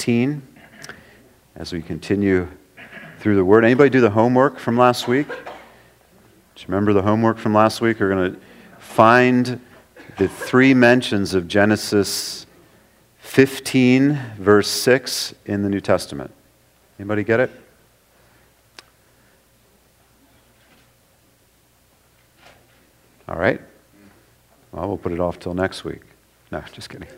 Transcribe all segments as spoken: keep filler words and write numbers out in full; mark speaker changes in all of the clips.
Speaker 1: fifteen as we continue through the Word. Anybody do the homework from last week? Do you remember the homework from last week? We're going to find the three mentions of Genesis fifteen, verse six in the New Testament. Anybody get it? All right. Well, we'll put it off till next week. No, just kidding.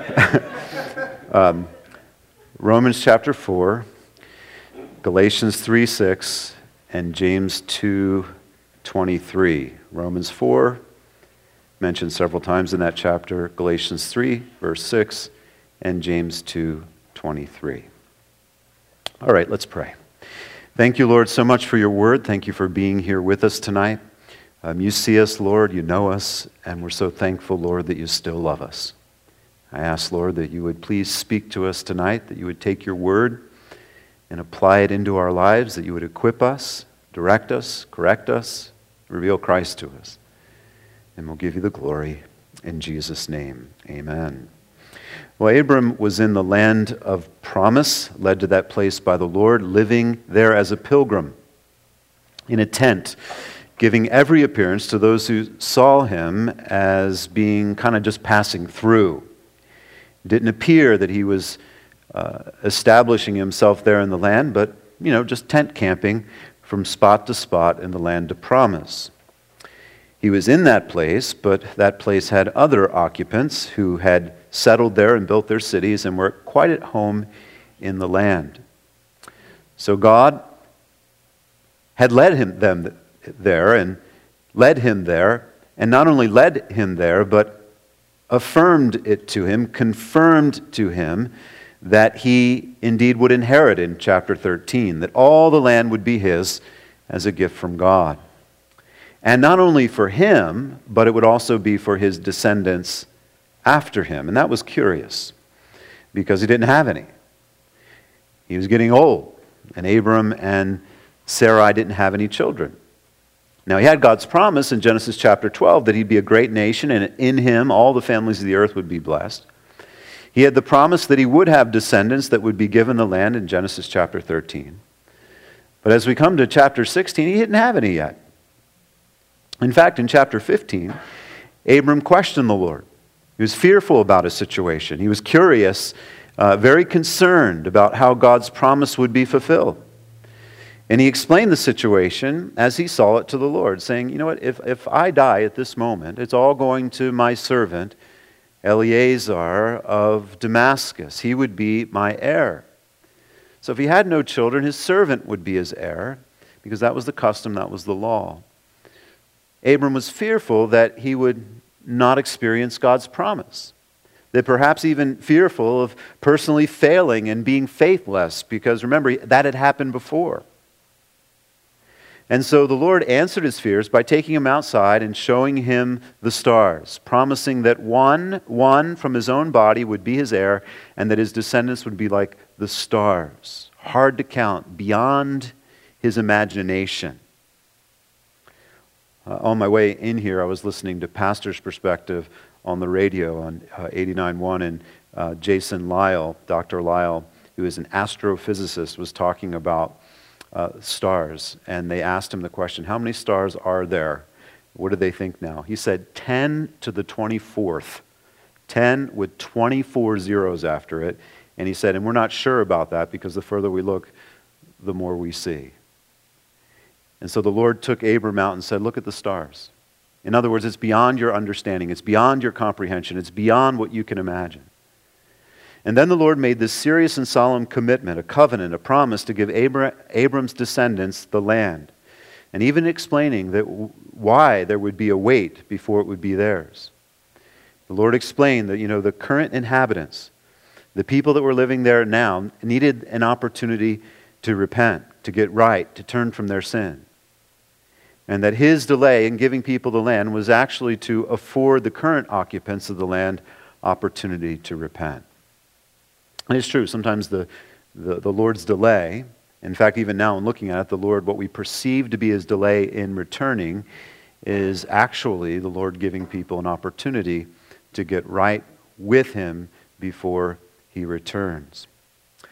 Speaker 1: um, Romans chapter four, Galatians three six, and James two twenty-three. Romans four, mentioned several times in that chapter. Galatians three, verse six, and James two twenty-three. All right, let's pray. Thank you, Lord, so much for your word. Thank you for being here with us tonight. Um, you see us, Lord, you know us, and we're so thankful, Lord, that you still love us. I ask, Lord, that you would please speak to us tonight, that you would take your word and apply it into our lives, that you would equip us, direct us, correct us, reveal Christ to us. And we'll give you the glory in Jesus' name. Amen. Well, Abram was in the land of promise, led to that place by the Lord, living there as a pilgrim in a tent, giving every appearance to those who saw him as being kind of just passing through. It didn't appear that he was uh, establishing himself there in the land, but, you know, just tent camping from spot to spot in the land of promise. He was in that place, but that place had other occupants who had settled there and built their cities and were quite at home in the land. So God had led him them there and led him there, and not only led him there, but affirmed it to him, confirmed to him that he indeed would inherit in chapter thirteen, that all the land would be his as a gift from God. And not only for him, but it would also be for his descendants after him. And that was curious, because he didn't have any. He was getting old, and Abram and Sarai didn't have any children. Now, he had God's promise in Genesis chapter twelve that he'd be a great nation, and in him all the families of the earth would be blessed. He had the promise that he would have descendants that would be given the land in Genesis chapter thirteen. But as we come to chapter sixteen, he didn't have any yet. In fact, in chapter fifteen, Abram questioned the Lord. He was fearful about his situation. He was curious, uh, very concerned about how God's promise would be fulfilled. And he explained the situation as he saw it to the Lord, saying, you know what, if, if I die at this moment, it's all going to my servant Eleazar of Damascus. He would be my heir. So if he had no children, his servant would be his heir, because that was the custom, that was the law. Abram was fearful that he would not experience God's promise, that perhaps even fearful of personally failing and being faithless, because remember, that had happened before. And so the Lord answered his fears by taking him outside and showing him the stars, promising that one, one from his own body would be his heir, and that his descendants would be like the stars, hard to count, beyond his imagination. Uh, on my way in here, I was listening to Pastor's Perspective on the radio on uh, eighty-nine point one, and uh, Jason Lyle, Doctor Lyle, who is an astrophysicist, was talking about uh, stars. And they asked him the question, how many stars are there? What do they think now? He said ten to the twenty-fourth. ten with twenty-four zeros after it. And he said, and we're not sure about that, because the further we look, the more we see. And so the Lord took Abram out and said, look at the stars. In other words, it's beyond your understanding. It's beyond your comprehension. It's beyond what you can imagine. And then the Lord made this serious and solemn commitment, a covenant, a promise to give Abra- Abram's descendants the land. And even explaining that w- why there would be a wait before it would be theirs. The Lord explained that, you know, the current inhabitants, the people that were living there now, needed an opportunity to repent, to get right, to turn from their sin. And that his delay in giving people the land was actually to afford the current occupants of the land opportunity to repent. And it's true, sometimes the, the, the Lord's delay, in fact, even now in looking at it, the Lord, what we perceive to be his delay in returning is actually the Lord giving people an opportunity to get right with him before he returns.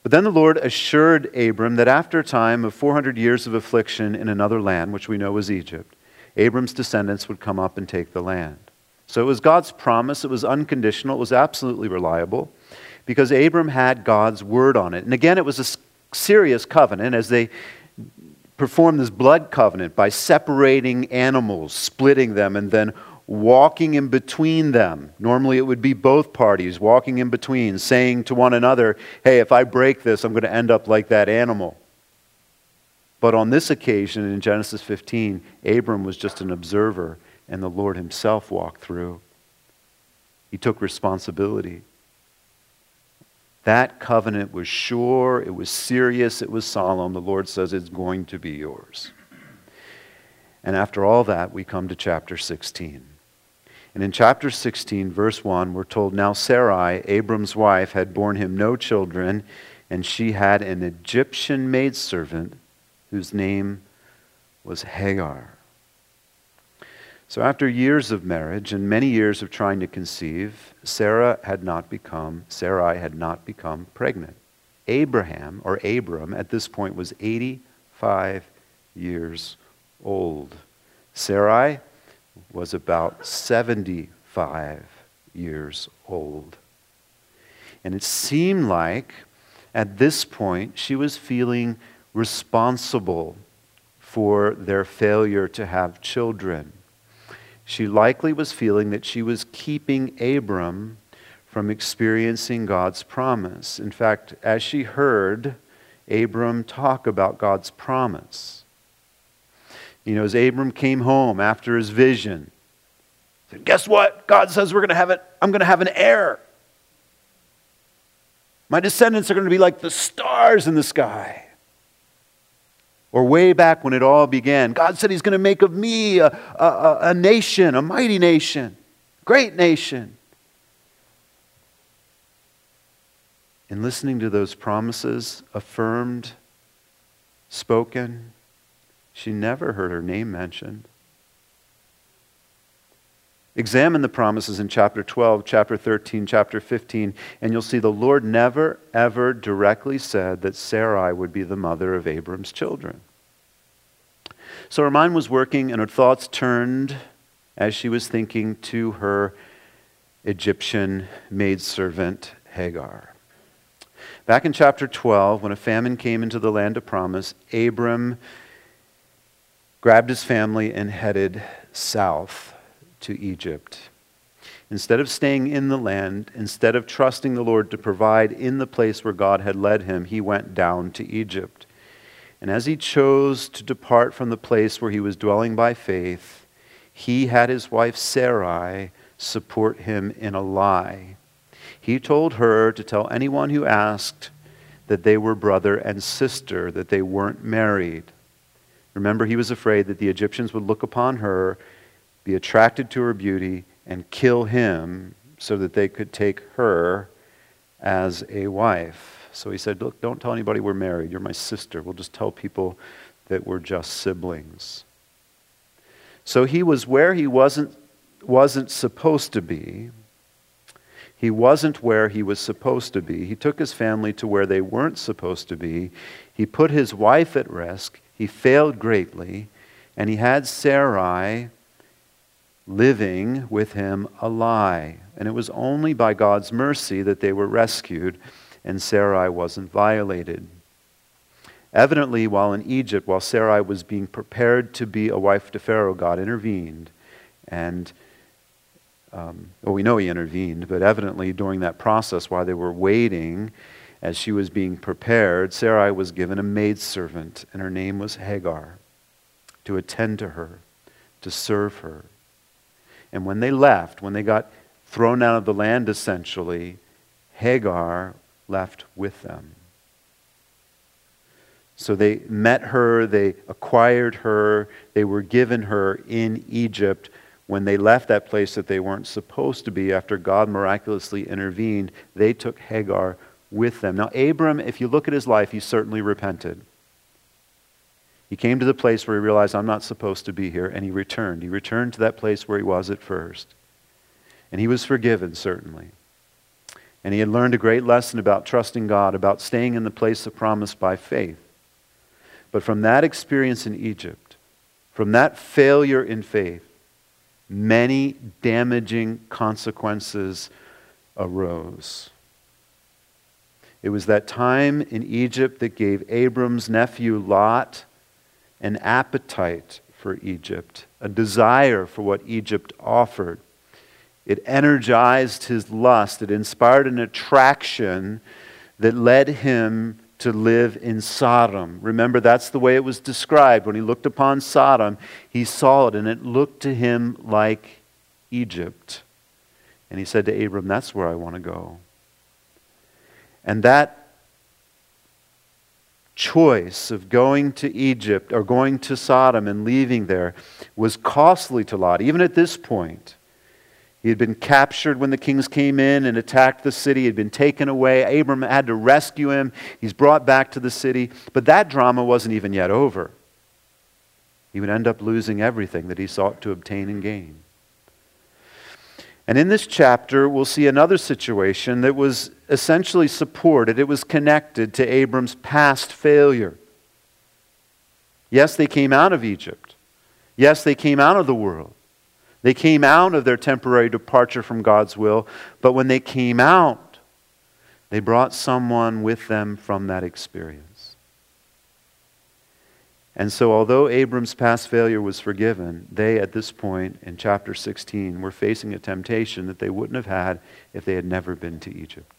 Speaker 1: But then the Lord assured Abram that after a time of four hundred years of affliction in another land, which we know was Egypt, Abram's descendants would come up and take the land. So it was God's promise. It was unconditional. It was absolutely reliable because Abram had God's word on it. And again, it was a serious covenant as they performed this blood covenant by separating animals, splitting them, and then walking in between them. Normally it would be both parties walking in between, saying to one another, hey, if I break this, I'm going to end up like that animal. But on this occasion, in Genesis fifteen, Abram was just an observer, and the Lord himself walked through. He took responsibility. That covenant was sure, it was serious, it was solemn. The Lord says it's going to be yours. And after all that, we come to chapter sixteen. And in chapter sixteen, verse one, we're told, now Sarai, Abram's wife, had borne him no children, and she had an Egyptian maidservant whose name was Hagar. So after years of marriage and many years of trying to conceive, Sarah had not become, Sarai had not become pregnant. Abraham, or Abram, at this point was eighty-five years old. Sarai was about seventy-five years old. And it seemed like at this point she was feeling responsible for their failure to have children. She likely was feeling that she was keeping Abram from experiencing God's promise. In fact, as she heard Abram talk about God's promise, you know, as Abram came home after his vision, he said, guess what? God says we're going to have it. I'm going to have an heir. My descendants are going to be like the stars in the sky. Or way back when it all began, God said he's going to make of me a, a, a nation, a mighty nation, great nation. And listening to those promises affirmed, spoken, she never heard her name mentioned. Examine the promises in chapter twelve, chapter thirteen, chapter fifteen, and you'll see the Lord never, ever directly said that Sarai would be the mother of Abram's children. So her mind was working and her thoughts turned as she was thinking to her Egyptian maidservant Hagar. Back in chapter twelve, when a famine came into the land of promise, Abram grabbed his family and headed south to Egypt. Instead of staying in the land, instead of trusting the Lord to provide in the place where God had led him, he went down to Egypt. And as he chose to depart from the place where he was dwelling by faith, he had his wife Sarai support him in a lie. He told her to tell anyone who asked that they were brother and sister, that they weren't married. Remember, he was afraid that the Egyptians would look upon her, be attracted to her beauty, and kill him so that they could take her as a wife. So he said, look, don't tell anybody we're married. You're my sister. We'll just tell people that we're just siblings. So he was where he wasn't, wasn't supposed to be. He wasn't where he was supposed to be. He took his family to where they weren't supposed to be. He put his wife at risk. He failed greatly. And he had Sarai living with him a lie. And it was only by God's mercy that they were rescued and Sarai wasn't violated. Evidently, while in Egypt, while Sarai was being prepared to be a wife to Pharaoh, God intervened. And, um, well, we know he intervened, but evidently during that process, while they were waiting, as she was being prepared, Sarai was given a maidservant, and her name was Hagar, to attend to her, to serve her. And when they left, when they got thrown out of the land, essentially, Hagar left with them. So they met her, they acquired her, they were given her in Egypt. When they left that place that they weren't supposed to be, after God miraculously intervened, they took Hagar with them. Now, Abram, if you look at his life, he certainly repented. He came to the place where he realized, I'm not supposed to be here, and he returned. He returned to that place where he was at first. And he was forgiven, certainly. And he had learned a great lesson about trusting God, about staying in the place of promise by faith. But from that experience in Egypt, from that failure in faith, many damaging consequences arose. It was that time in Egypt that gave Abram's nephew Lot an appetite for Egypt, a desire for what Egypt offered. It energized his lust. It inspired an attraction that led him to live in Sodom. Remember, that's the way it was described. When he looked upon Sodom, he saw it, and it looked to him like Egypt. And he said to Abram, that's where I want to go. And that choice of going to Egypt or going to Sodom and leaving there was costly to Lot, even at this point. He had been captured when the kings came in and attacked the city. He had been taken away. Abram had to rescue him. He's brought back to the city. But that drama wasn't even yet over. He would end up losing everything that he sought to obtain and gain. And in this chapter, we'll see another situation that was essentially supported. It was connected to Abram's past failure. Yes, they came out of Egypt. Yes, they came out of the world. They came out of their temporary departure from God's will, but when they came out, they brought someone with them from that experience. And so although Abram's past failure was forgiven, they at this point in chapter sixteen were facing a temptation that they wouldn't have had if they had never been to Egypt.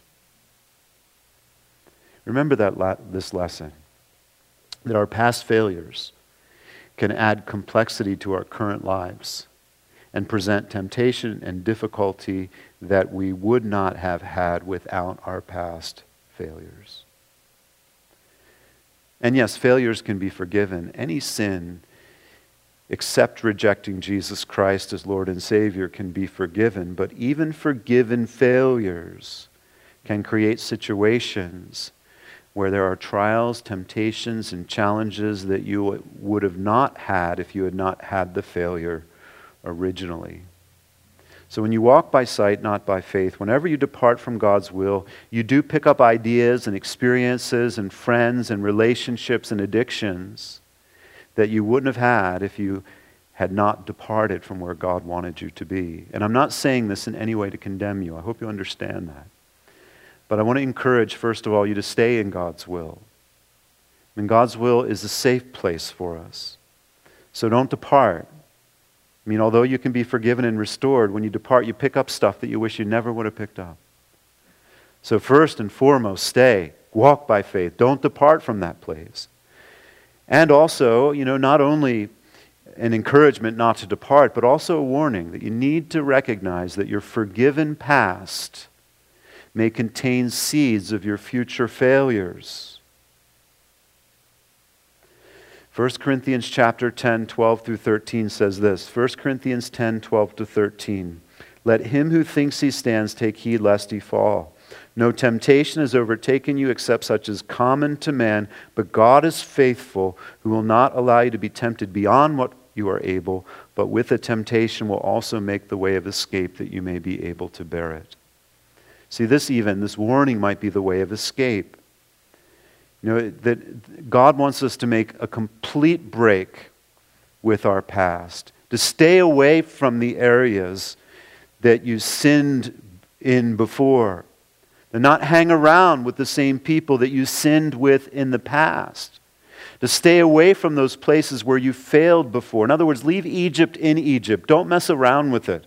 Speaker 1: Remember that la- this lesson, that our past failures can add complexity to our current lives and present temptation and difficulty that we would not have had without our past failures. And yes, failures can be forgiven. Any sin, except rejecting Jesus Christ as Lord and Savior, can be forgiven. But even forgiven failures can create situations where there are trials, temptations, and challenges that you would have not had if you had not had the failure originally. So when you walk by sight, not by faith, whenever you depart from God's will, you do pick up ideas and experiences and friends and relationships and addictions that you wouldn't have had if you had not departed from where God wanted you to be. And I'm not saying this in any way to condemn you. I hope you understand that. But I want to encourage, first of all, you to stay in God's will. And God's will is a safe place for us. So don't depart. I mean, although you can be forgiven and restored, when you depart, you pick up stuff that you wish you never would have picked up. So first and foremost, stay. Walk by faith. Don't depart from that place. And also, you know, not only an encouragement not to depart, but also a warning that you need to recognize that your forgiven past may contain seeds of your future failures. First Corinthians chapter ten, twelve through thirteen says this. First Corinthians ten, twelve to thirteen. Let him who thinks he stands take heed lest he fall. No temptation has overtaken you except such as common to man, but God is faithful, who will not allow you to be tempted beyond what you are able, but with the temptation will also make the way of escape that you may be able to bear it. See, this even, this warning might be the way of escape. You know, that God wants us to make a complete break with our past, to stay away from the areas that you sinned in before, to not hang around with the same people that you sinned with in the past, to stay away from those places where you failed before. In other words, leave Egypt in Egypt. Don't mess around with it.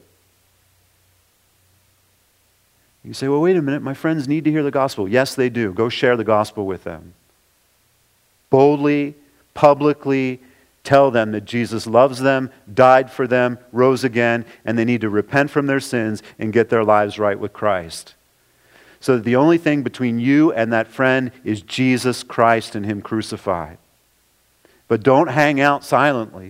Speaker 1: You say, well, wait a minute, my friends need to hear the gospel. Yes, they do. Go share the gospel with them. Boldly, publicly tell them that Jesus loves them, died for them, rose again, and they need to repent from their sins and get their lives right with Christ. So that the only thing between you and that friend is Jesus Christ and Him crucified. But don't hang out silently.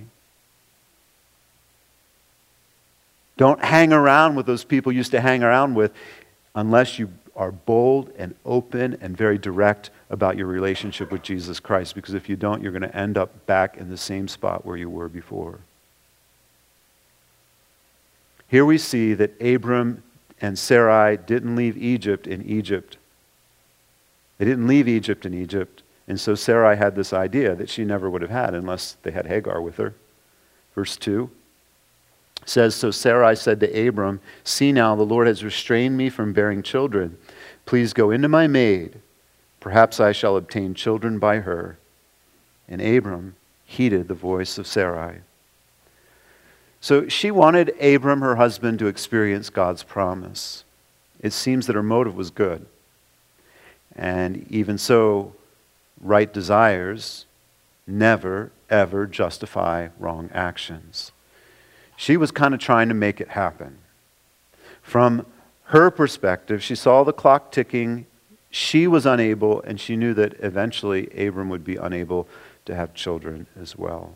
Speaker 1: Don't hang around with those people you used to hang around with unless you are bold and open and very direct about your relationship with Jesus Christ. Because if you don't, you're going to end up back in the same spot where you were before. Here we see that Abram And Sarai didn't leave Egypt in Egypt. They didn't leave Egypt in Egypt. And so Sarai had this idea that she never would have had unless they had Hagar with her. Verse two says, so Sarai said to Abram, see now, the Lord has restrained me from bearing children. Please go into my maid. Perhaps I shall obtain children by her. And Abram heeded the voice of Sarai. So she wanted Abram, her husband, to experience God's promise. It seems that her motive was good. And even so, right desires never, ever justify wrong actions. She was kind of trying to make it happen. From her perspective, she saw the clock ticking. She was unable, and she knew that eventually Abram would be unable to have children as well.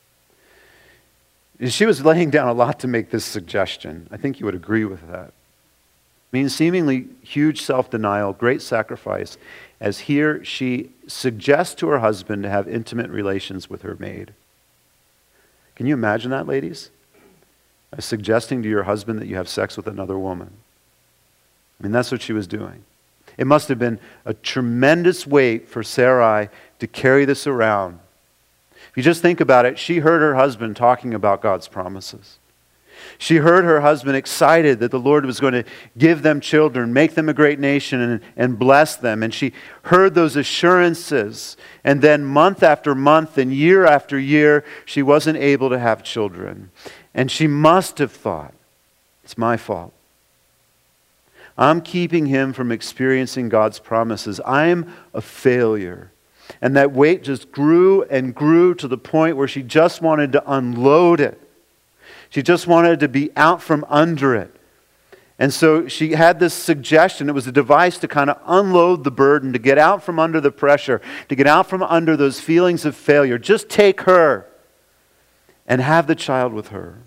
Speaker 1: She was laying down a lot to make this suggestion. I think you would agree with that. I mean, seemingly huge self-denial, great sacrifice, as here she suggests to her husband to have intimate relations with her maid. Can you imagine that, ladies? Uh, suggesting to your husband that you have sex with another woman. I mean, that's what she was doing. It must have been a tremendous weight for Sarai to carry this around. If you just think about it, she heard her husband talking about God's promises. She heard her husband excited that the Lord was going to give them children, make them a great nation, and, and bless them. And she heard those assurances. And then month after month and year after year, she wasn't able to have children. And she must have thought, it's my fault. I'm keeping him from experiencing God's promises. I'm a failure. And that weight just grew and grew to the point where she just wanted to unload it. She just wanted to be out from under it. And so she had this suggestion. It was a device to kind of unload the burden, to get out from under the pressure, to get out from under those feelings of failure. Just take her and have the child with her.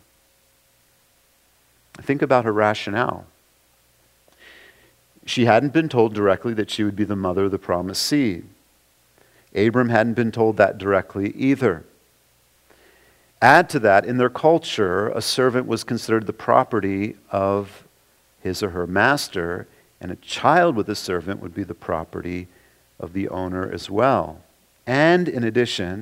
Speaker 1: Think about her rationale. She hadn't been told directly that she would be the mother of the promised seed. Abram hadn't been told that directly either. Add to that, in their culture, a servant was considered the property of his or her master, and a child with a servant would be the property of the owner as well. And in addition,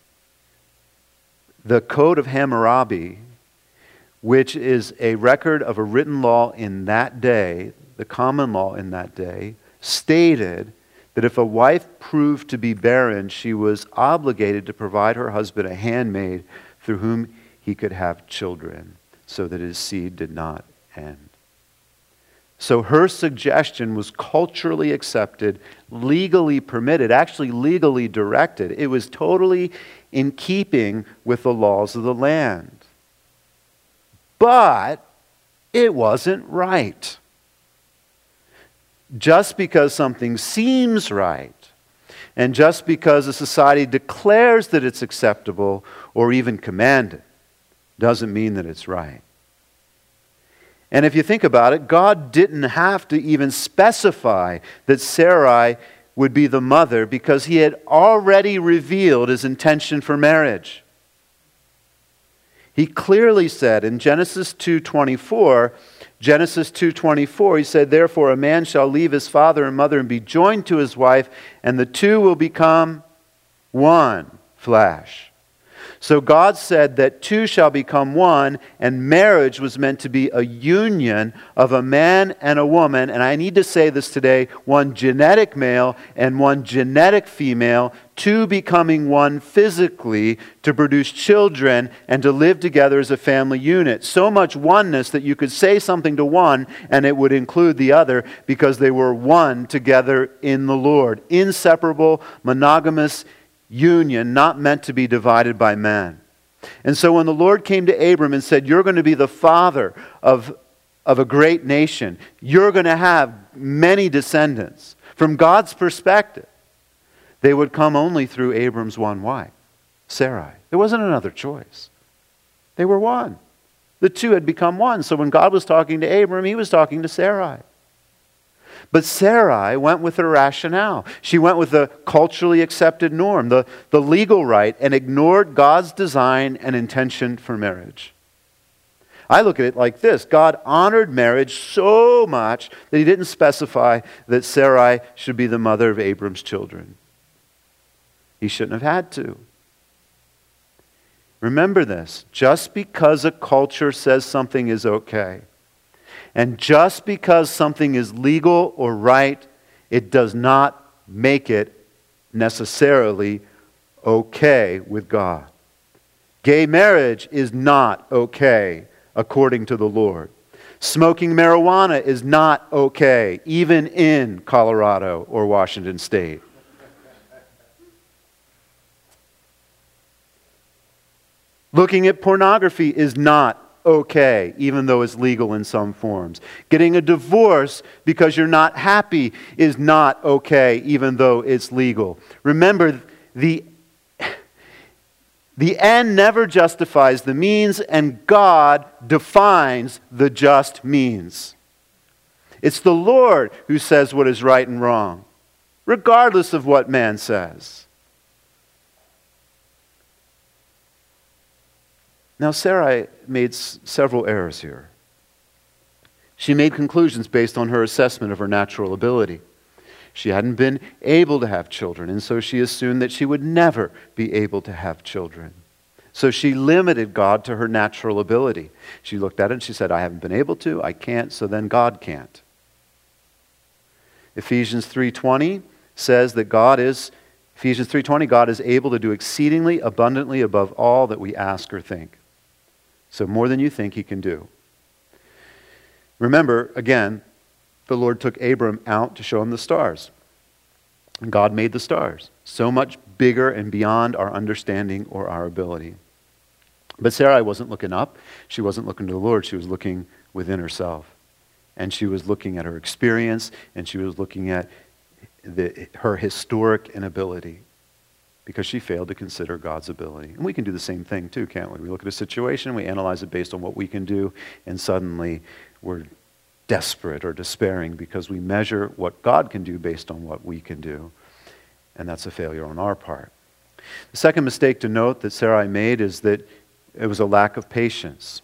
Speaker 1: the Code of Hammurabi, which is a record of a written law in that day, the common law in that day, stated that if a wife proved to be barren, she was obligated to provide her husband a handmaid through whom he could have children, so that his seed did not end. So her suggestion was culturally accepted, legally permitted, actually legally directed. It was totally in keeping with the laws of the land. But it wasn't right. Just because something seems right, and just because a society declares that it's acceptable or even commanded, doesn't mean that it's right. And if you think about it, God didn't have to even specify that Sarai would be the mother because he had already revealed his intention for marriage. He clearly said in Genesis two twenty-four, Genesis two twenty-four, he said, therefore a man shall leave his father and mother and be joined to his wife, and the two will become one flesh. So God said that two shall become one, and marriage was meant to be a union of a man and a woman. And I need to say this today, one genetic male and one genetic female, two becoming one physically to produce children and to live together as a family unit. So much oneness that you could say something to one and it would include the other because they were one together in the Lord. Inseparable, monogamous union, not meant to be divided by man. And so when the Lord came to Abram and said, you're going to be the father of, of a great nation, you're going to have many descendants, from God's perspective, they would come only through Abram's one wife, Sarai. There wasn't another choice. They were one. The two had become one. So when God was talking to Abram, he was talking to Sarai. But Sarai went with her rationale. She went with the culturally accepted norm, the, the legal right, and ignored God's design and intention for marriage. I look at it like this. God honored marriage so much that he didn't specify that Sarai should be the mother of Abram's children. He shouldn't have had to. Remember this. Just because a culture says something is okay, and just because something is legal or right, it does not make it necessarily okay with God. Gay marriage is not okay according to the Lord. Smoking marijuana is not okay, even in Colorado or Washington State. Looking at pornography is not okay, even though it's legal in some forms. Getting a divorce because you're not happy is not okay, even though it's legal. Remember, the, the end never justifies the means, and God defines the just means. It's the Lord who says what is right and wrong, regardless of what man says. Now, Sarai made s- several errors here. She made conclusions based on her assessment of her natural ability. She hadn't been able to have children, and so she assumed that she would never be able to have children. So she limited God to her natural ability. She looked at it and she said, I haven't been able to, I can't, so then God can't. Ephesians three twenty says that God is, Ephesians three twenty, God is able to do exceedingly abundantly above all that we ask or think. So more than you think he can do. Remember, again, the Lord took Abram out to show him the stars. And God made the stars so much bigger and beyond our understanding or our ability. But Sarai wasn't looking up. She wasn't looking to the Lord. She was looking within herself. And she was looking at her experience, and she was looking at the, her historic inability, because she failed to consider God's ability. And we can do the same thing too, can't we? We look at a situation, we analyze it based on what we can do, and suddenly we're desperate or despairing because we measure what God can do based on what we can do. And that's a failure on our part. The second mistake to note that Sarai made is that it was a lack of patience.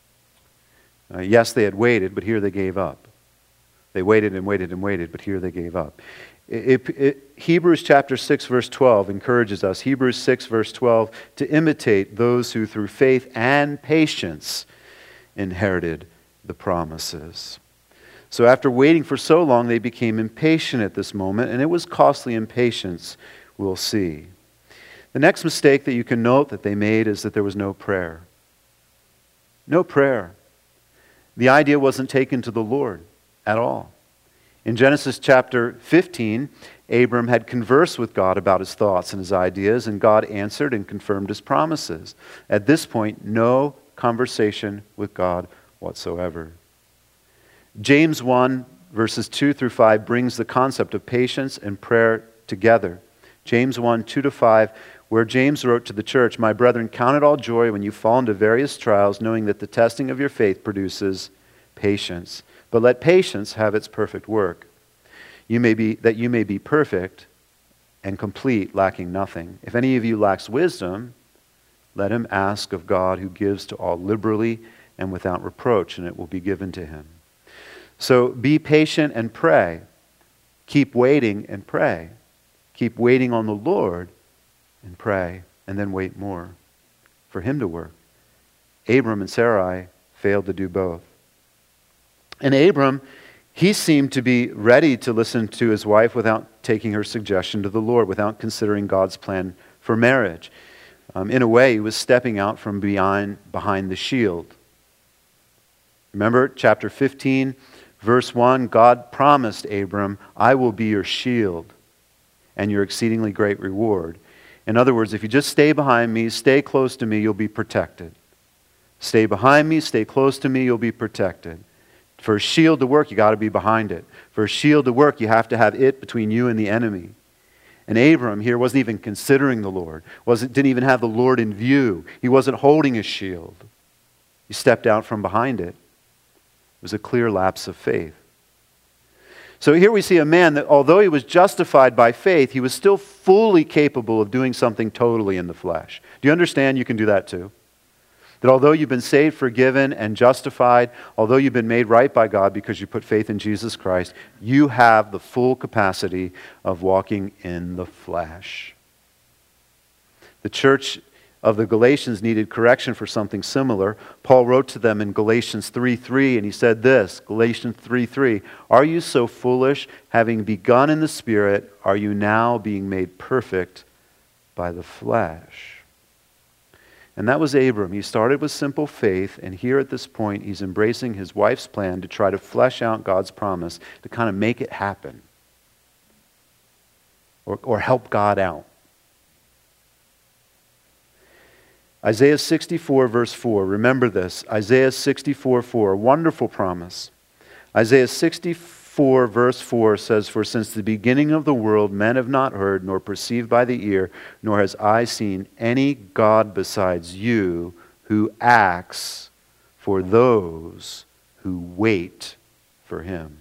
Speaker 1: Uh, yes, they had waited, but here they gave up. They waited and waited and waited, but here they gave up. It, it, it, Hebrews chapter six verse twelve encourages us, Hebrews six verse twelve, to imitate those who through faith and patience inherited the promises. So after waiting for so long, they became impatient at this moment, and it was costly impatience, we'll see. The next mistake that you can note that they made is that there was no prayer. No prayer. The idea wasn't taken to the Lord at all. In Genesis chapter fifteen, Abram had conversed with God about his thoughts and his ideas, and God answered and confirmed his promises. At this point, no conversation with God whatsoever. James one, verses two through five, brings the concept of patience and prayer together. James one, two to five, where James wrote to the church, My brethren, count it all joy when you fall into various trials, knowing that the testing of your faith produces patience. But let patience have its perfect work, you may be, that you may be perfect and complete, lacking nothing. If any of you lacks wisdom, let him ask of God, who gives to all liberally and without reproach, and it will be given to him. So be patient and pray. Keep waiting and pray. Keep waiting on the Lord and pray, and then wait more for him to work. Abram and Sarai failed to do both. And Abram, he seemed to be ready to listen to his wife without taking her suggestion to the Lord, without considering God's plan for marriage. Um, in a way, he was stepping out from behind, behind the shield. Remember, chapter fifteen, verse one, God promised Abram, I will be your shield and your exceedingly great reward. In other words, if you just stay behind me, stay close to me, you'll be protected. Stay behind me, stay close to me, you'll be protected. For a shield to work, you got to be behind it. For a shield to work, you have to have it between you and the enemy. And Abram here wasn't even considering the Lord. Wasn't, didn't even have the Lord in view. He wasn't holding a shield. He stepped out from behind it. It was a clear lapse of faith. So here we see a man that, although he was justified by faith, he was still fully capable of doing something totally in the flesh. Do you understand you can do that too? That although you've been saved, forgiven, and justified, although you've been made right by God because you put faith in Jesus Christ, you have the full capacity of walking in the flesh. The church of the Galatians needed correction for something similar. Paul wrote to them in Galatians three three, and he said this, Galatians three three, "Are you so foolish? Having begun in the Spirit, are you now being made perfect by the flesh?" And that was Abram. He started with simple faith, and here at this point, he's embracing his wife's plan to try to flesh out God's promise, to kind of make it happen, or, or help God out. Isaiah sixty-four verse four, remember this, Isaiah sixty-four four, a wonderful promise. Isaiah sixty-four verse four says, "For since the beginning of the world men have not heard, nor perceived by the ear, nor has eye seen any God besides you who acts for those who wait for Him."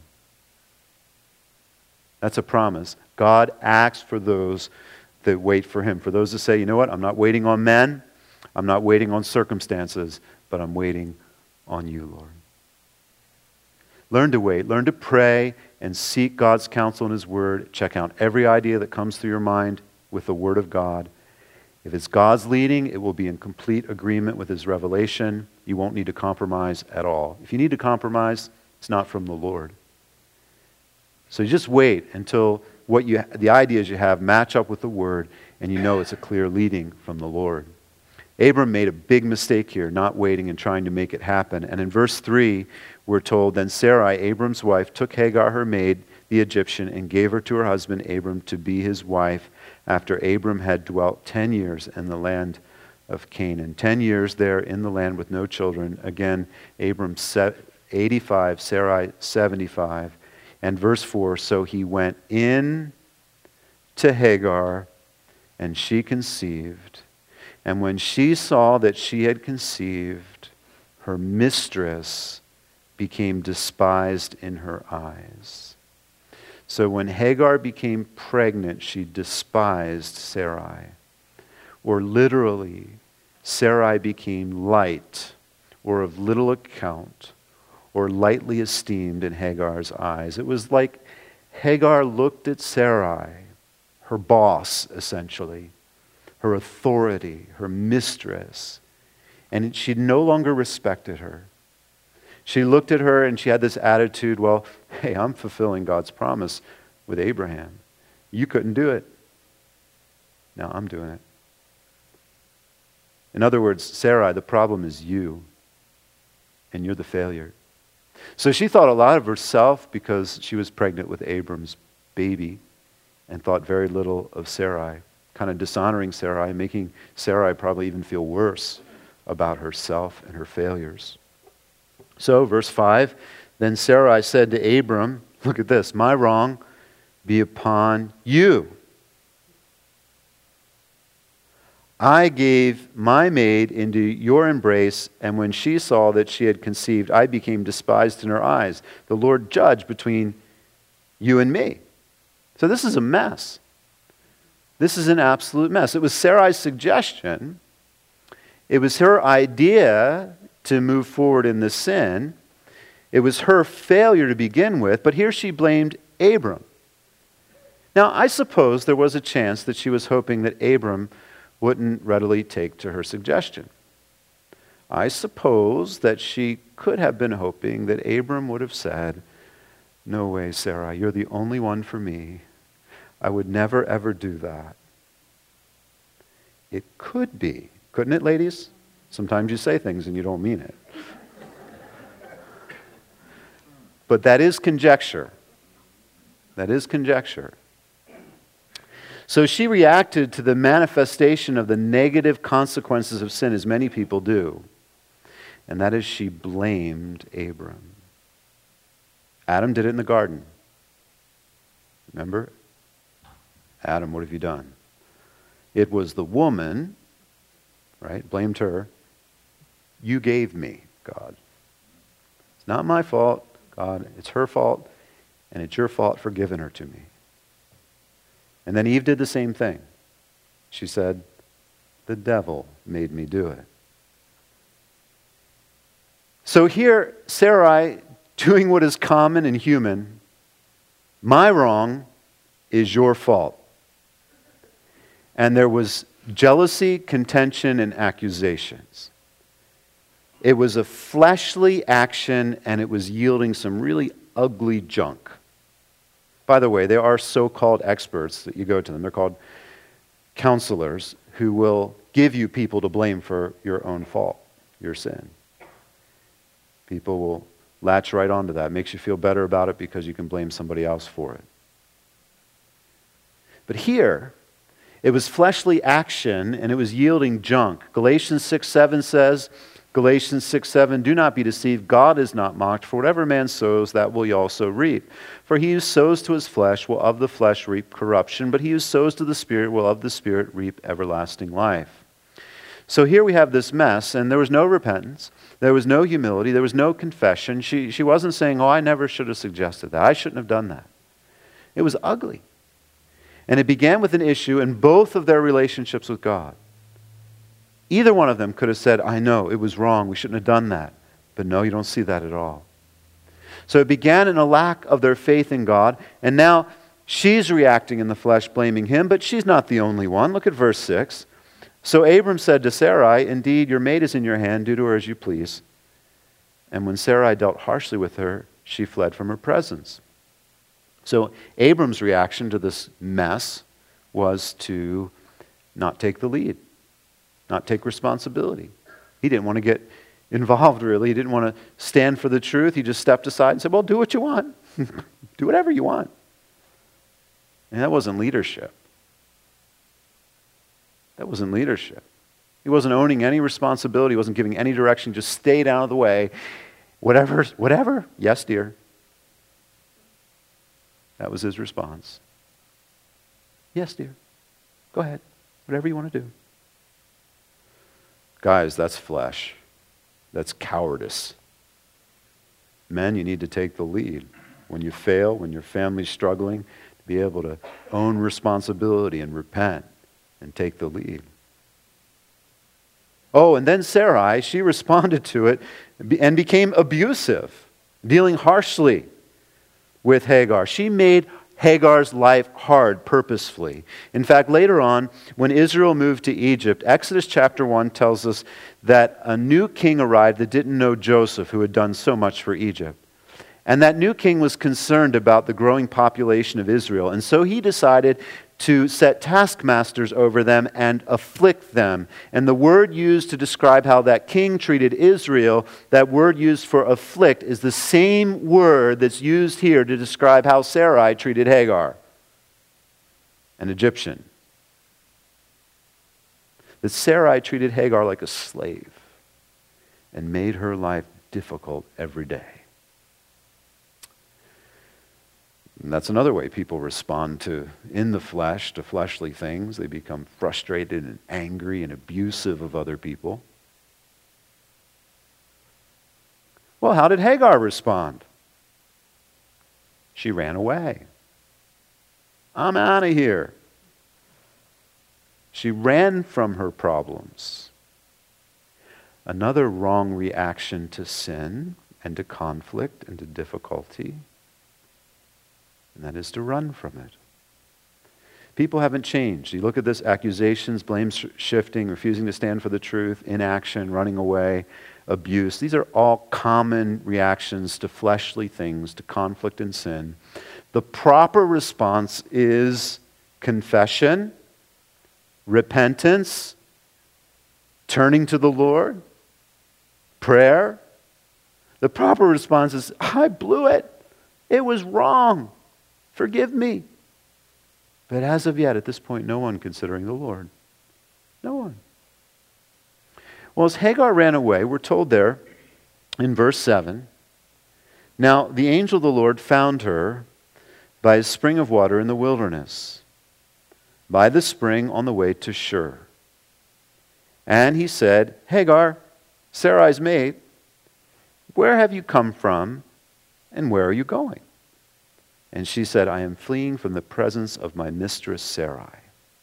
Speaker 1: That's a promise. God acts for those that wait for Him. For those that say, you know what, I'm not waiting on men, I'm not waiting on circumstances, but I'm waiting on you, Lord. Learn to wait. Learn to pray and seek God's counsel in His Word. Check out every idea that comes through your mind with the Word of God. If it's God's leading, it will be in complete agreement with His revelation. You won't need to compromise at all. If you need to compromise, it's not from the Lord. So you just wait until what you, the ideas you have match up with the Word, and you know it's a clear leading from the Lord. Abram made a big mistake here, not waiting and trying to make it happen. And in verse three, we're told, "Then Sarai, Abram's wife, took Hagar, her maid, the Egyptian, and gave her to her husband Abram to be his wife, after Abram had dwelt ten years in the land of Canaan." Ten years there in the land with no children. Again, Abram eighty-five, Sarai seventy-five. And verse four, "So he went in to Hagar, and she conceived. And when she saw that she had conceived, her mistress became despised in her eyes." So when Hagar became pregnant, she despised Sarai. Or literally, Sarai became light, or of little account, or lightly esteemed in Hagar's eyes. It was like Hagar looked at Sarai, her boss, essentially, her authority, her mistress, and she no longer respected her. She looked at her and she had this attitude, well, hey, I'm fulfilling God's promise with Abraham. You couldn't do it. Now I'm doing it. In other words, Sarai, the problem is you, and you're the failure. So she thought a lot of herself because she was pregnant with Abram's baby, and thought very little of Sarai, kind of dishonoring Sarai, making Sarai probably even feel worse about herself and her failures. So, verse five, "Then Sarai said to Abram," look at this, "My wrong be upon you. I gave my maid into your embrace, and when she saw that she had conceived, I became despised in her eyes. The Lord judge between you and me." So this is a mess. This is an absolute mess. It was Sarai's suggestion. It was her idea to move forward in this sin. It was her failure to begin with, but here she blamed Abram. Now, I suppose there was a chance that she was hoping that Abram wouldn't readily take to her suggestion. I suppose that she could have been hoping that Abram would have said, "No way, Sarah, you're the only one for me. I would never, ever do that." It could be. Couldn't it, ladies? Sometimes you say things and you don't mean it. But that is conjecture. That is conjecture. So she reacted to the manifestation of the negative consequences of sin, as many people do. And that is, she blamed Abram. Adam did it in the garden. Remember? Adam, what have you done? It was the woman, right? Blamed her. You gave me, God. It's not my fault, God. It's her fault, and it's your fault for giving her to me. And then Eve did the same thing. She said, "The devil made me do it." So here, Sarai, doing what is common and human, my wrong is your fault. And there was jealousy, contention, and accusations. It was a fleshly action, and it was yielding some really ugly junk. By the way, there are so-called experts that you go to them. They're called counselors who will give you people to blame for your own fault, your sin. People will latch right onto that. It makes you feel better about it because you can blame somebody else for it. But here, it was fleshly action and it was yielding junk. Galatians six seven says, Galatians six seven, do not be deceived, God is not mocked, for whatever man sows, that will he also reap. For he who sows to his flesh will of the flesh reap corruption, but he who sows to the Spirit will of the Spirit reap everlasting life. So here we have this mess, and there was no repentance, there was no humility, there was no confession. She, she wasn't saying, oh, I never should have suggested that, I shouldn't have done that. It was ugly. And it began with an issue in both of their relationships with God. Either one of them could have said, I know, it was wrong, we shouldn't have done that. But no, you don't see that at all. So it began in a lack of their faith in God, and now she's reacting in the flesh, blaming him, but she's not the only one. Look at verse six. So Abram said to Sarai, indeed, your maid is in your hand, do to her as you please. And when Sarai dealt harshly with her, she fled from her presence. So Abram's reaction to this mess was to not take the lead, not take responsibility. He didn't want to get involved, really. He didn't want to stand for the truth. He just stepped aside and said, well, do what you want. Do whatever you want. And that wasn't leadership. That wasn't leadership. He wasn't owning any responsibility. He wasn't giving any direction. Just stayed out of the way. Whatever, whatever. Yes, dear. That was his response. Yes, dear. Go ahead. Whatever you want to do. Guys, that's flesh. That's cowardice. Men, you need to take the lead. When you fail, when your family's struggling, to be able to own responsibility and repent and take the lead. Oh, and then Sarai, she responded to it and became abusive, dealing harshly with Hagar. She made Hagar's life hard purposefully. In fact, later on, when Israel moved to Egypt, Exodus chapter one tells us that a new king arrived that didn't know Joseph, who had done so much for Egypt. And that new king was concerned about the growing population of Israel. And so he decided to set taskmasters over them and afflict them. And the word used to describe how that king treated Israel, that word used for afflict, is the same word that's used here to describe how Sarai treated Hagar, an Egyptian. That Sarai treated Hagar like a slave and made her life difficult every day. And that's another way people respond to, in the flesh, to fleshly things. They become frustrated and angry and abusive of other people. Well, how did Hagar respond? She ran away. I'm out of here. She ran from her problems. Another wrong reaction to sin and to conflict and to difficulty. And that is to run from it. People haven't changed. You look at this: accusations, blame shifting, refusing to stand for the truth, inaction, running away, abuse. These are all common reactions to fleshly things, to conflict and sin. The proper response is confession, repentance, turning to the Lord, prayer. The proper response is, I blew it. It was wrong. Forgive me. But as of yet, at this point, no one considering the Lord. No one. Well, as Hagar ran away, we're told there in verse seven, now the angel of the Lord found her by a spring of water in the wilderness, by the spring on the way to Shur. And he said, Hagar, Sarai's maid, where have you come from and where are you going? And she said, I am fleeing from the presence of my mistress Sarai.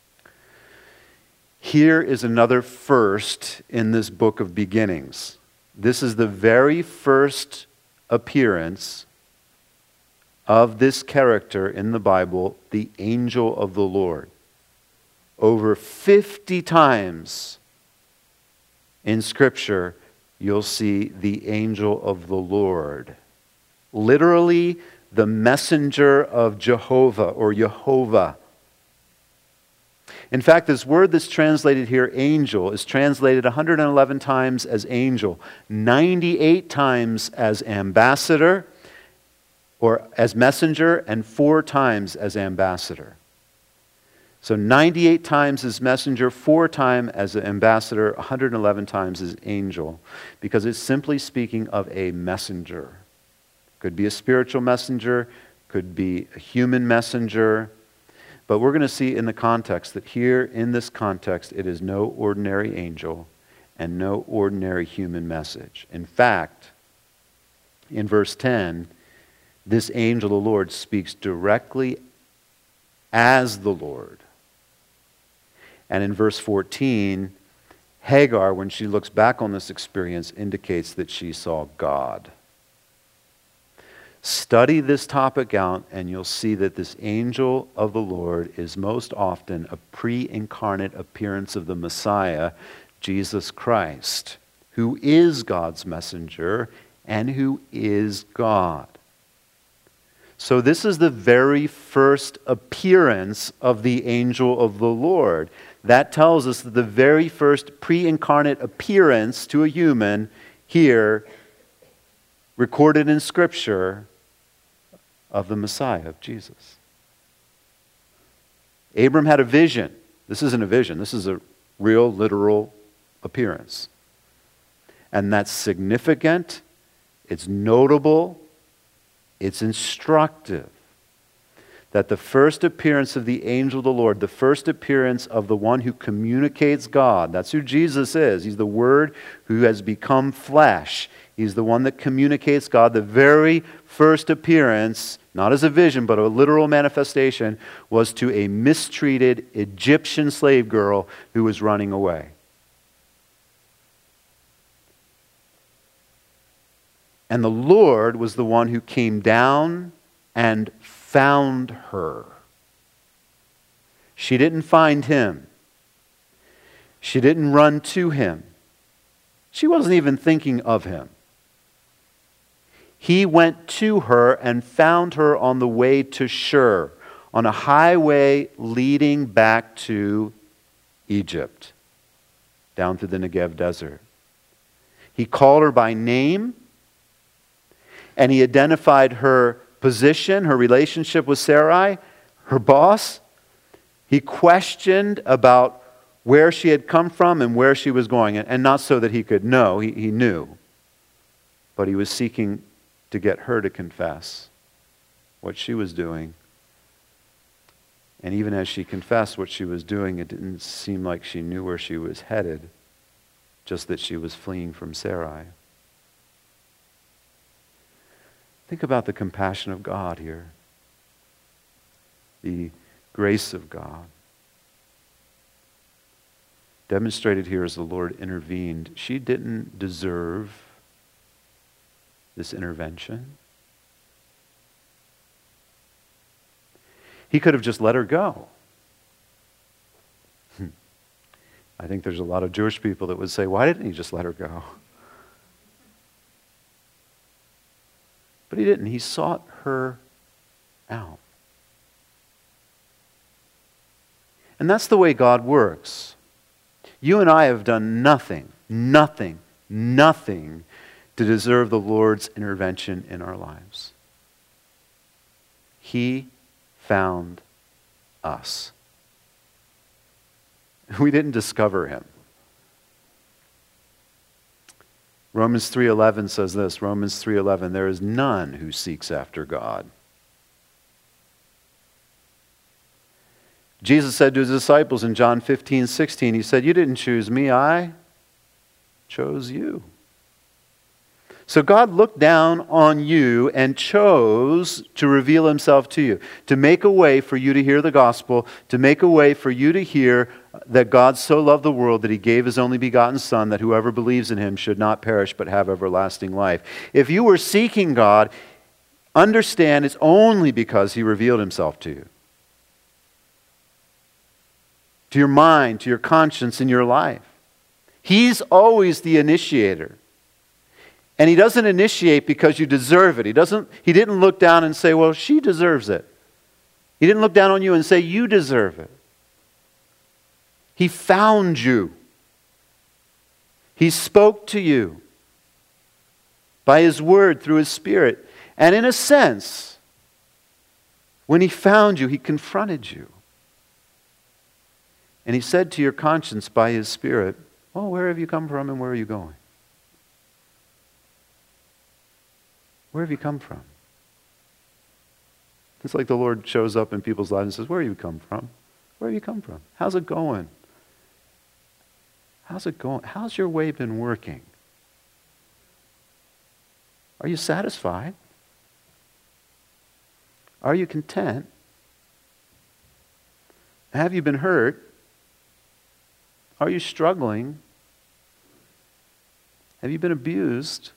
Speaker 1: Here is another first in this book of beginnings. This is the very first appearance of this character in the Bible, the angel of the Lord. Over fifty times in Scripture, you'll see the angel of the Lord. Literally, the messenger of Jehovah or Jehovah. In fact, this word that's translated here, angel, is translated one hundred eleven times as angel, ninety-eight times as ambassador, or as messenger, and four times as ambassador. So ninety-eight times as messenger, four times as ambassador, one hundred eleven times as angel, because it's simply speaking of a messenger. Could be a spiritual messenger, could be a human messenger, but we're going to see in the context that here, in this context, it is no ordinary angel and no ordinary human message. In fact, in verse ten, this angel of the Lord speaks directly as the Lord. And in verse fourteen, Hagar, when she looks back on this experience, indicates that she saw God. Study this topic out and you'll see that this angel of the Lord is most often a pre-incarnate appearance of the Messiah, Jesus Christ, who is God's messenger and who is God. So this is the very first appearance of the angel of the Lord. That tells us that the very first pre-incarnate appearance to a human here, recorded in Scripture, of the Messiah, of Jesus. Abram had a vision. This isn't a vision. This is a real, literal appearance. And that's significant. It's notable. It's instructive. That the first appearance of the angel of the Lord, the first appearance of the one who communicates God, that's who Jesus is. He's the Word who has become flesh. He's the one that communicates God. The very first appearance, not as a vision, but a literal manifestation, was to a mistreated Egyptian slave girl who was running away. And the Lord was the one who came down and found her. She didn't find him. She didn't run to him. She wasn't even thinking of him. He went to her and found her on the way to Shur, on a highway leading back to Egypt, down through the Negev desert. He called her by name, and he identified her position, her relationship with Sarai, her boss. He questioned about where she had come from and where she was going, and not so that he could know, he, he knew, but he was seeking to get her to confess what she was doing. And even as she confessed what she was doing, it didn't seem like she knew where she was headed, just that she was fleeing from Sarai. Think about the compassion of God here, the grace of God. Demonstrated here as the Lord intervened. She didn't deserve this intervention. He could have just let her go. I think there's a lot of Jewish people that would say, why didn't he just let her go? But he didn't. He sought her out. And that's the way God works. You and I have done nothing, nothing, nothing to deserve the Lord's intervention in our lives. He found us. We didn't discover him. Romans three eleven says this, Romans three eleven, there is none who seeks after God. Jesus said to his disciples in John fifteen sixteen, he said, you didn't choose me, I chose you. So God looked down on you and chose to reveal himself to you, to make a way for you to hear the gospel, to make a way for you to hear that God so loved the world that he gave his only begotten Son, that whoever believes in him should not perish but have everlasting life. If you were seeking God, understand it's only because he revealed himself to you. To your mind, to your conscience, in your life. He's always the initiator. And he doesn't initiate because you deserve it. He doesn't. He didn't look down and say, well, she deserves it. He didn't look down on you and say, you deserve it. He found you. He spoke to you by his word through his Spirit. And in a sense, when he found you, he confronted you. And he said to your conscience by his Spirit, oh, where have you come from and where are you going? Where have you come from? It's like the Lord shows up in people's lives and says, where have you come from? Where have you come from? How's it going? How's it going? How's your way been working? Are you satisfied? Are you content? Have you been hurt? Are you struggling? Have you been abused?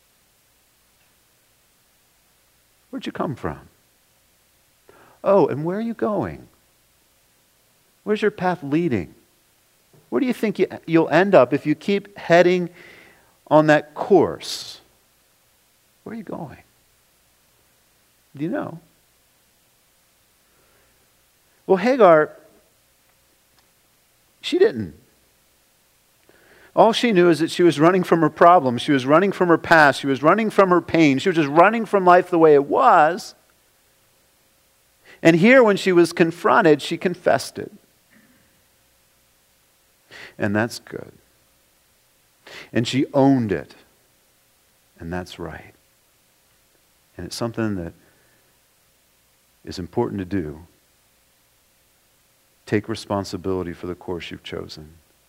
Speaker 1: Where'd you come from? Oh, and where are you going? Where's your path leading? Where do you think you, you'll end up if you keep heading on that course? Where are you going? Do you know? Well, Hagar, she didn't. All she knew is that she was running from her problems. She was running from her past. She was running from her pain. She was just running from life the way it was. And here, when she was confronted, she confessed it. And that's good. And she owned it. And that's right. And it's something that is important to do. Take responsibility for the course you've chosen.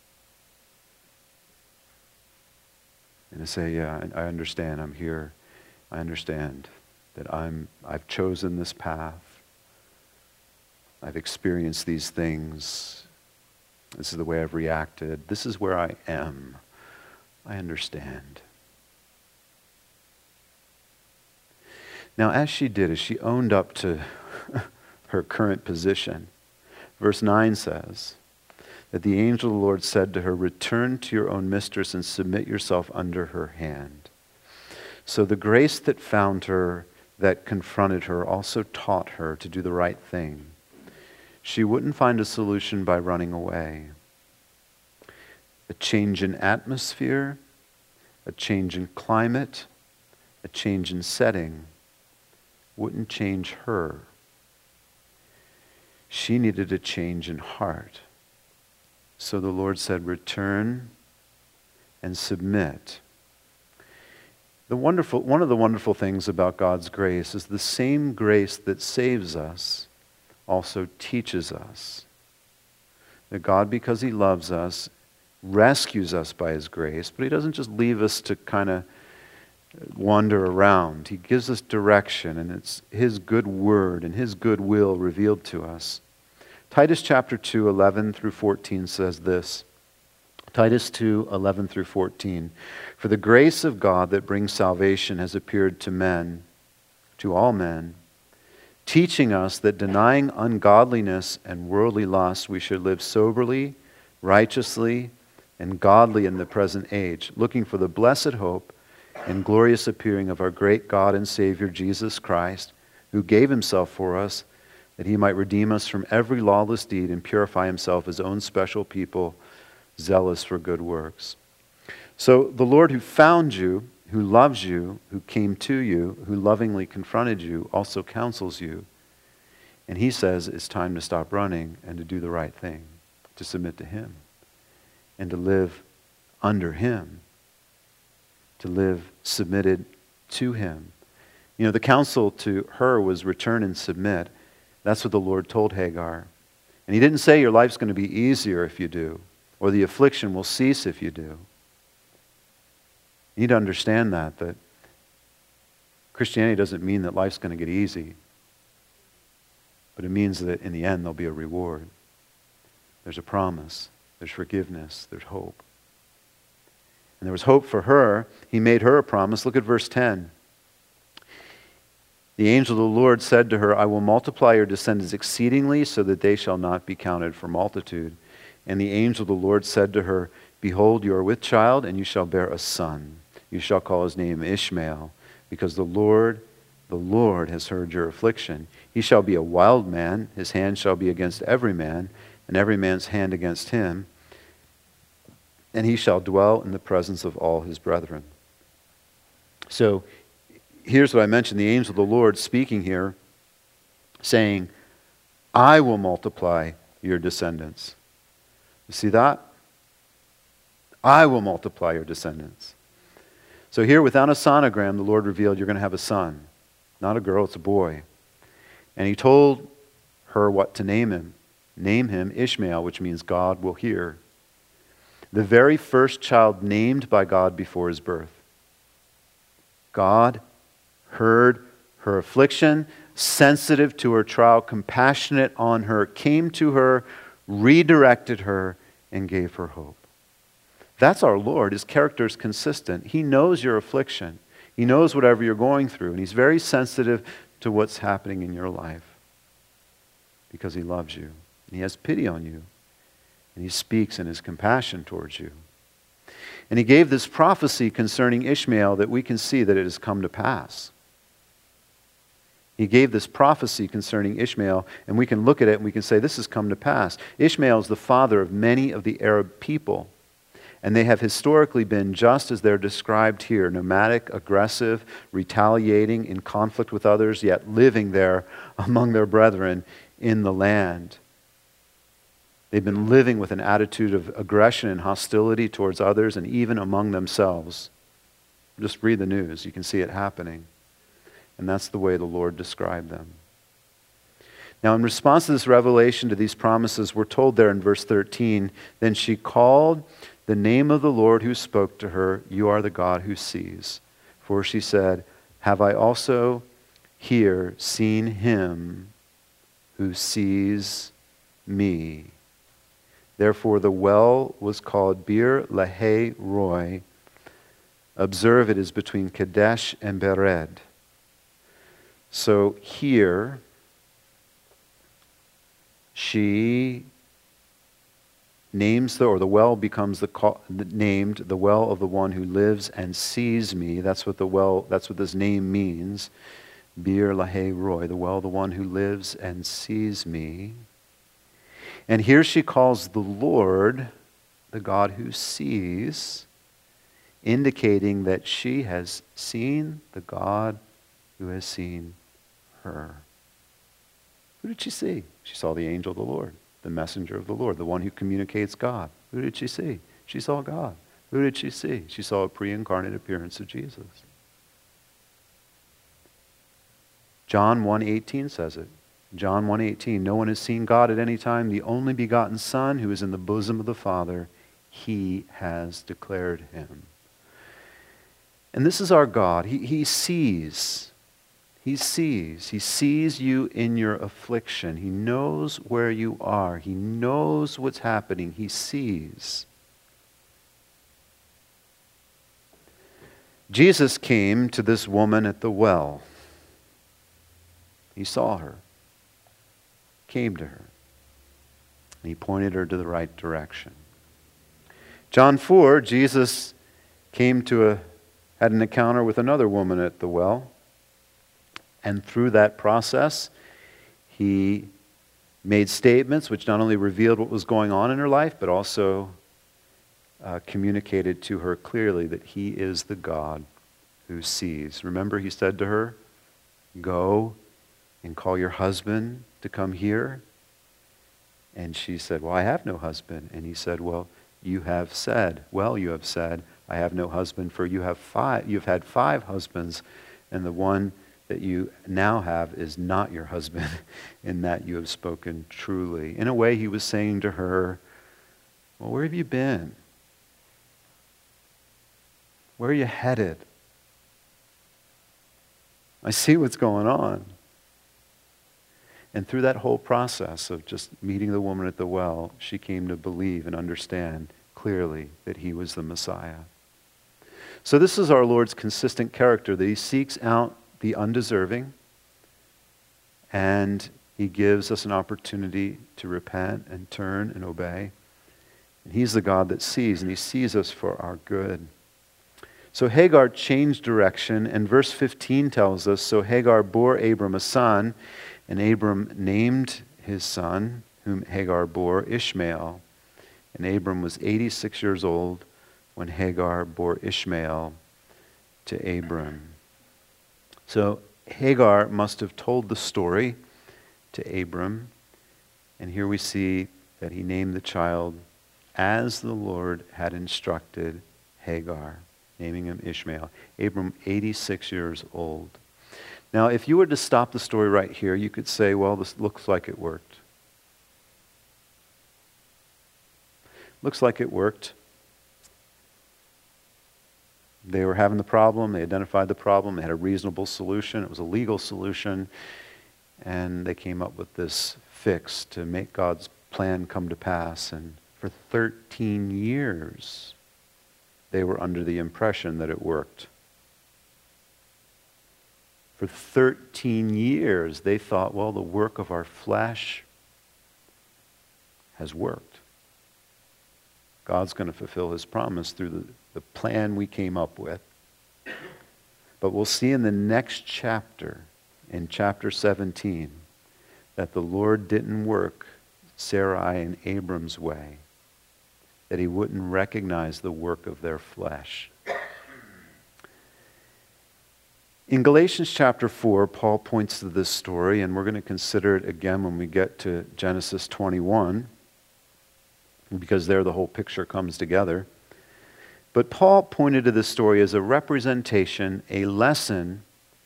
Speaker 1: And to say, yeah, I understand, I'm here. I understand that I'm, I've chosen this path. I've experienced these things. This is the way I've reacted. This is where I am. I understand. Now, as she did, as she owned up to her current position, verse nine says that the angel of the Lord said to her, return to your own mistress and submit yourself under her hand. So the grace that found her, that confronted her, also taught her to do the right thing. She wouldn't find a solution by running away. A change in atmosphere, a change in climate, a change in setting wouldn't change her. She needed a change in heart. So the Lord said, return and submit. The wonderful, one of the wonderful things about God's grace is the same grace that saves us also teaches us. That God, because he loves us, rescues us by his grace, but he doesn't just leave us to kind of wander around. He gives us direction, and it's his good word and his good will revealed to us. Titus chapter two, eleven through fourteen says this. Titus two, eleven through fourteen. For the grace of God that brings salvation has appeared to men, to all men, teaching us that denying ungodliness and worldly lust, we should live soberly, righteously, and godly in the present age, looking for the blessed hope and glorious appearing of our great God and Savior, Jesus Christ, who gave himself for us, that he might redeem us from every lawless deed and purify himself his own special people, zealous for good works. So the Lord who found you, who loves you, who came to you, who lovingly confronted you, also counsels you. And he says it's time to stop running and to do the right thing, to submit to him, and to live under him, to live submitted to him. You know, the counsel to her was return and submit. That's what the Lord told Hagar. And he didn't say your life's going to be easier if you do, or the affliction will cease if you do. You need to understand that, that Christianity doesn't mean that life's going to get easy, but it means that in the end there'll be a reward. There's a promise. There's forgiveness. There's hope. And there was hope for her. He made her a promise. Look at verse ten. The angel of the Lord said to her, I will multiply your descendants exceedingly so that they shall not be counted for multitude. And the angel of the Lord said to her, Behold, you are with child, and you shall bear a son. You shall call his name Ishmael, because the Lord, the Lord has heard your affliction. He shall be a wild man. His hand shall be against every man, and every man's hand against him. And he shall dwell in the presence of all his brethren. So, here's what I mentioned, the angel of the Lord speaking here, saying, I will multiply your descendants. You see that? I will multiply your descendants. So here, without a sonogram, the Lord revealed you're going to have a son. Not a girl, it's a boy. And he told her what to name him. Name him Ishmael, which means God will hear. The very first child named by God before his birth. God heard her affliction, sensitive to her trial, compassionate on her, came to her, redirected her, and gave her hope. That's our Lord. His character is consistent. He knows your affliction. He knows whatever you're going through, and he's very sensitive to what's happening in your life because he loves you. And he has pity on you, and he speaks in his compassion towards you. And he gave this prophecy concerning Ishmael that we can see that it has come to pass. He gave this prophecy concerning Ishmael, and we can look at it and we can say, this has come to pass. Ishmael is the father of many of the Arab people, and they have historically been just as they're described here, nomadic, aggressive, retaliating, in conflict with others, yet living there among their brethren in the land. They've been living with an attitude of aggression and hostility towards others and even among themselves. Just read the news, you can see it happening. And that's the way the Lord described them. Now, in response to this revelation, to these promises, we're told there in verse thirteen, then she called the name of the Lord who spoke to her, you are the God who sees. For she said, have I also here seen him who sees me? Therefore the well was called Bir Lahai Roi. Observe, it is between Kadesh and Bered. So here, she names the, or the well becomes the call, named the well of the one who lives and sees me. That's what the well, that's what this name means. Bir Lahai Roi, the well, the one who lives and sees me. And here she calls the Lord the God who sees, indicating that she has seen the God who has seen her. Who did she see? She saw the angel of the Lord, the messenger of the Lord, the one who communicates God. Who did she see? She saw God. Who did she see? She saw a pre-incarnate appearance of Jesus. John one eighteen says it. John one eighteen, no one has seen God at any time. The only begotten Son who is in the bosom of the Father, he has declared him. And this is our God. He, he sees. He sees. He sees you in your affliction. He knows where you are. He knows what's happening. He sees. Jesus came to this woman at the well. He saw her. Came to her. And he pointed her to the right direction. John four, Jesus came to a, had an encounter with another woman at the well. And through that process, he made statements which not only revealed what was going on in her life, but also uh, communicated to her clearly that he is the God who sees. Remember, he said to her, go and call your husband to come here. And she said, well, I have no husband. And he said, well, you have said, well, you have said, I have no husband, for you have five, you've had five husbands, and the one that you now have is not your husband, in that you have spoken truly. In a way, he was saying to her, well, where have you been? Where are you headed? I see what's going on. And through that whole process of just meeting the woman at the well, she came to believe and understand clearly that he was the Messiah. So this is our Lord's consistent character, that he seeks out the undeserving and he gives us an opportunity to repent and turn and obey. And he's the God that sees, and he sees us for our good. So Hagar changed direction, and verse fifteen tells us, so Hagar bore Abram a son, and Abram named his son, whom Hagar bore, Ishmael. And Abram was eighty-six years old when Hagar bore Ishmael to Abram. So Hagar must have told the story to Abram, and here we see that he named the child as the Lord had instructed Hagar, naming him Ishmael. Abram, eighty-six years old. Now, if you were to stop the story right here, you could say, well, this looks like it worked. Looks like it worked. They were having the problem. They identified the problem. They had a reasonable solution. It was a legal solution. And they came up with this fix to make God's plan come to pass. And for thirteen years, they were under the impression that it worked. For thirteen years, they thought, well, the work of our flesh has worked. God's going to fulfill his promise through the, the plan we came up with. But we'll see in the next chapter, in chapter seventeen, that the Lord didn't work Sarai and Abram's way, that he wouldn't recognize the work of their flesh. In Galatians chapter four, Paul points to this story, and we're going to consider it again when we get to Genesis twenty-one, because there the whole picture comes together. But Paul pointed to this story as a representation, a lesson,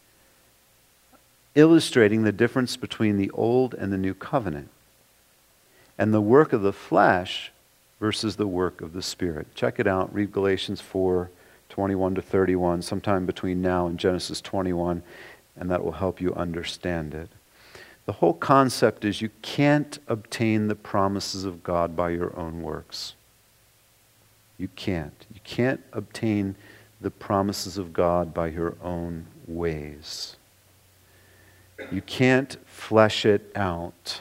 Speaker 1: illustrating the difference between the old and the new covenant, and the work of the flesh versus the work of the Spirit. Check it out. Read Galatians four, twenty-one to thirty-one, sometime between now and Genesis twenty-one, and that will help you understand it. The whole concept is you can't obtain the promises of God by your own works. You can't. You can't obtain the promises of God by your own ways. You can't flesh it out.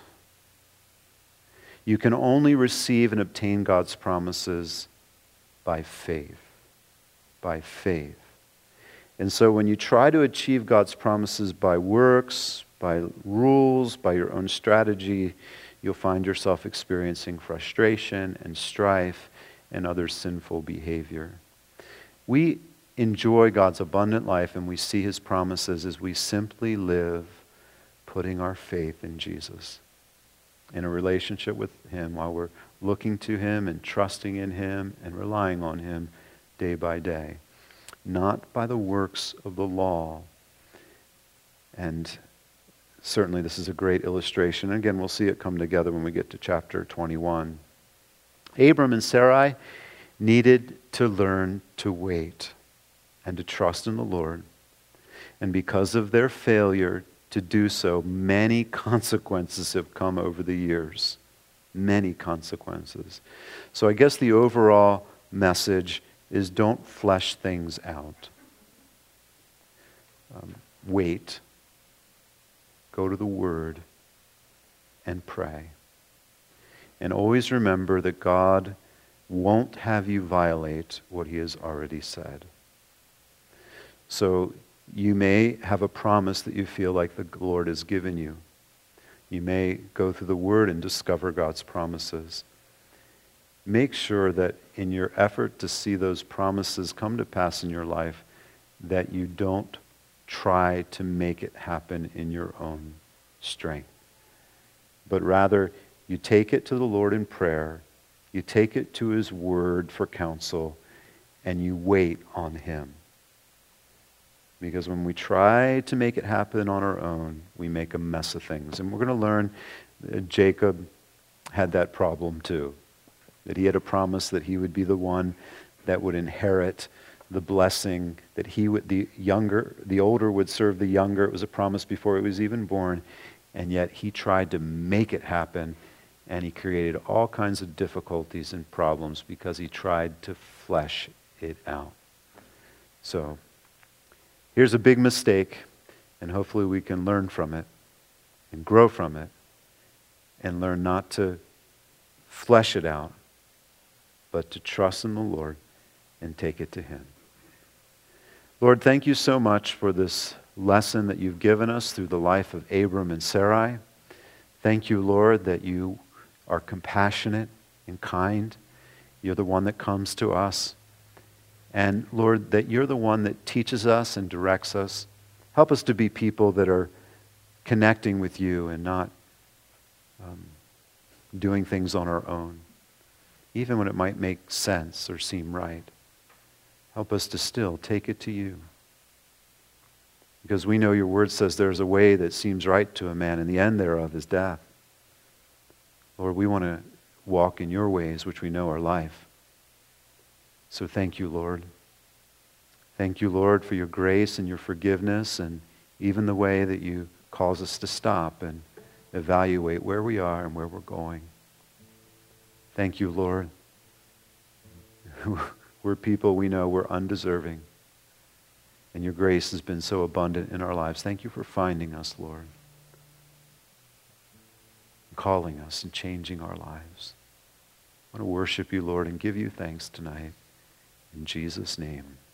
Speaker 1: You can only receive and obtain God's promises by faith. By faith. And so when you try to achieve God's promises by works, by rules, by your own strategy, you'll find yourself experiencing frustration and strife and other sinful behavior. We enjoy God's abundant life and we see his promises as we simply live putting our faith in Jesus, in a relationship with him, while we're looking to him and trusting in him and relying on him day by day, not by the works of the law. And certainly this is a great illustration. And again, we'll see it come together when we get to chapter twenty-one. Abram and Sarai needed to learn to wait and to trust in the Lord. And because of their failure to do so, many consequences have come over the years. Many consequences. So I guess the overall message is don't flesh things out. Um, wait. Go to the Word and pray. And always remember that God won't have you violate what he has already said. So you may have a promise that you feel like the Lord has given you. You may go through the Word and discover God's promises. Make sure that in your effort to see those promises come to pass in your life, that you don't try to make it happen in your own strength. But rather, you take it to the Lord in prayer, you take it to his Word for counsel, and you wait on him. Because when we try to make it happen on our own, we make a mess of things. And we're going to learn that Jacob had that problem too. That he had a promise that he would be the one that would inherit the blessing that he would, the younger, the older would serve the younger. It was a promise before he was even born. And yet he tried to make it happen, and he created all kinds of difficulties and problems because he tried to flesh it out. So here's a big mistake, and hopefully we can learn from it and grow from it and learn not to flesh it out, but to trust in the Lord and take it to him. Lord, thank you so much for this lesson that you've given us through the life of Abram and Sarai. Thank you, Lord, that you are compassionate and kind. You're the one that comes to us. And Lord, that you're the one that teaches us and directs us. Help us to be people that are connecting with you and not um, doing things on our own, even when it might make sense or seem right. Help us to still take it to you. Because we know your word says there's a way that seems right to a man, and the end thereof is death. Lord, we want to walk in your ways, which we know are life. So thank you, Lord. Thank you, Lord, for your grace and your forgiveness, and even the way that you cause us to stop and evaluate where we are and where we're going. Thank you, Lord. We're people we know we're undeserving. And your grace has been so abundant in our lives. Thank you for finding us, Lord. Calling us and changing our lives. I want to worship you, Lord, and give you thanks tonight. In Jesus' name.